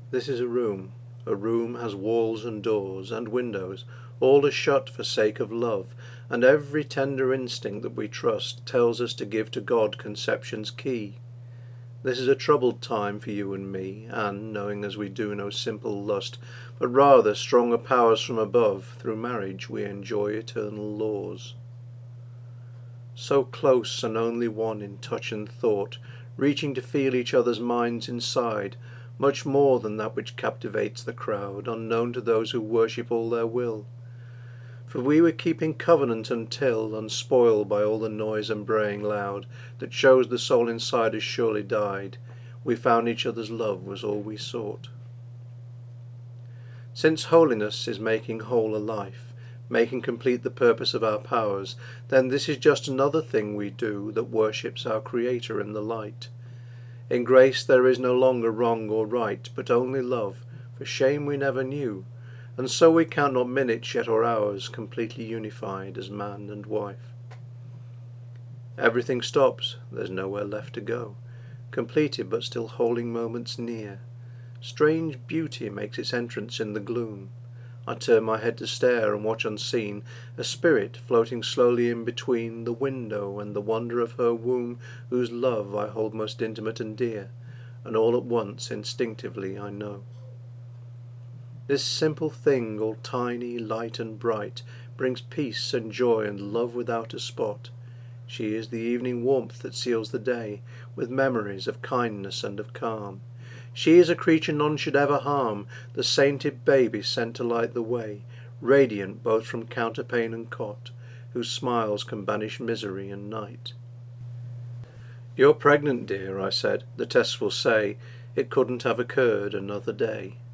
This is a room. A room has walls and doors and windows, all are shut for sake of love, and every tender instinct that we trust tells us to give to God conception's key. This is a troubled time for you and me, and, knowing as we do no simple lust, but rather stronger powers from above, through marriage we enjoy eternal laws. So close and only one in touch and thought, reaching to feel each other's minds inside, much more than that which captivates the crowd, unknown to those who worship all their will. For we were keeping covenant until, unspoiled by all the noise and braying loud, that shows the soul inside has surely died, we found each other's love was all we sought. Since holiness is making whole a life, making complete the purpose of our powers, then this is just another thing we do that worships our Creator in the light. In grace there is no longer wrong or right, but only love, for shame we never knew, and so we count not minutes yet or hours, completely unified as man and wife. Everything stops, there's nowhere left to go, completed but still holding moments near. Strange beauty makes its entrance in the gloom. I turn my head to stare and watch unseen a spirit floating slowly in between the window and the wonder of her womb, whose love I hold most intimate and dear, and all at once instinctively I know. This simple thing, all tiny, light and bright, brings peace and joy and love without a spot. She is the evening warmth that seals the day, with memories of kindness and of calm. She is a creature none should ever harm, the sainted baby sent to light the way, radiant both from counterpane and cot, whose smiles can banish misery and night. You're pregnant, dear, I said. The tests will say it couldn't have occurred another day.